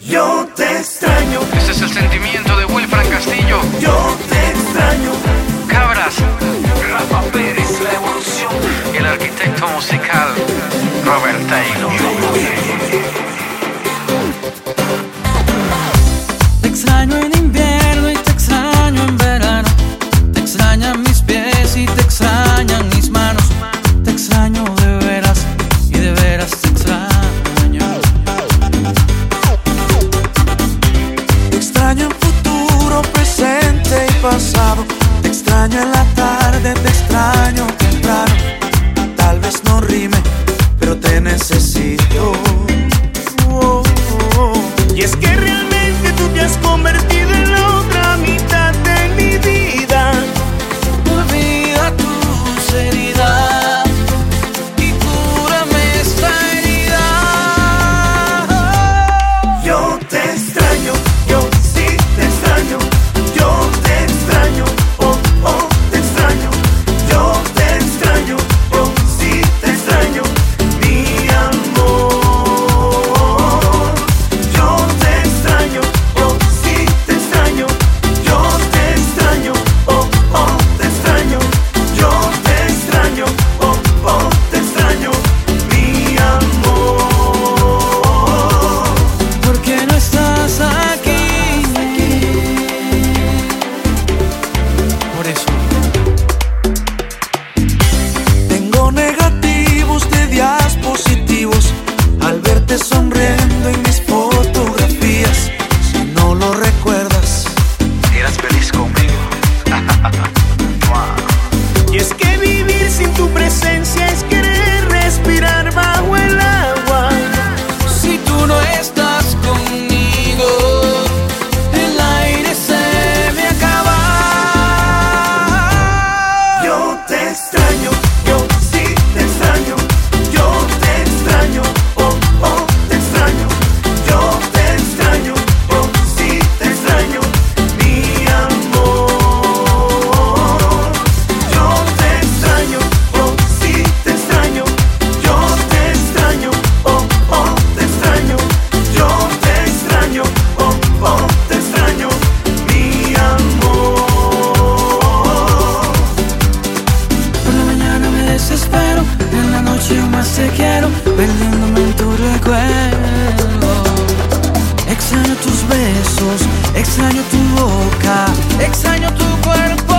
Yo te extraño. Ese es el sentimiento de Wilfran Castillo. Yo te extraño. Cabras. Rafa Pérez, la evolución. El arquitecto musical Robert Taylor. Te extraño en invierno y te extraño en verano. Te extrañan mis pies y te extrañan mis manos. Te extraño de veras y de veras te extraño. Te extraño en futuro, presente y pasado. Te extraño en la tarde, te extraño temprano. Tal vez no rime, pero te necesito. Oh, oh, oh. Y es que realmente tú te has convertido en la otra mitad de mi vida. Olvida tus heridas y cúrame esta herida. Yo te extraño, yo sí te extraño. Yo te extraño, oh, oh, te extraño. Yo te extraño, yo sí te extraño. Mi amor. Yo te extraño, oh, sí te extraño. Yo te extraño, oh, oh, te extraño. Yo te extraño, oh, oh, te extraño. Mi amor. ¿Por qué no estás aquí? Por eso. Tengo negativos de días positivos al verte sonriendo en mis fotografías. Si no lo recuerdas, Eras feliz conmigo. y es que vivir sin tu presencia es querer respirar bajo el agua. Si tú no estás conmigo, el aire se me acaba. Yo te extraño, yo sí te extraño. Yo te extraño, oh, oh, te extraño. Yo te extraño, oh, sí te extraño. Mi amor. Yo te extraño, oh, sí te extraño. Yo te extraño, oh, oh, te extraño. Yo te extraño, oh, oh, te extraño. Mi amor. Por la mañana me desespero, en la noche yo más te quiero, perdiéndome en tu recuerdo. Extraño tus besos, extraño tu boca, extraño tu cuerpo.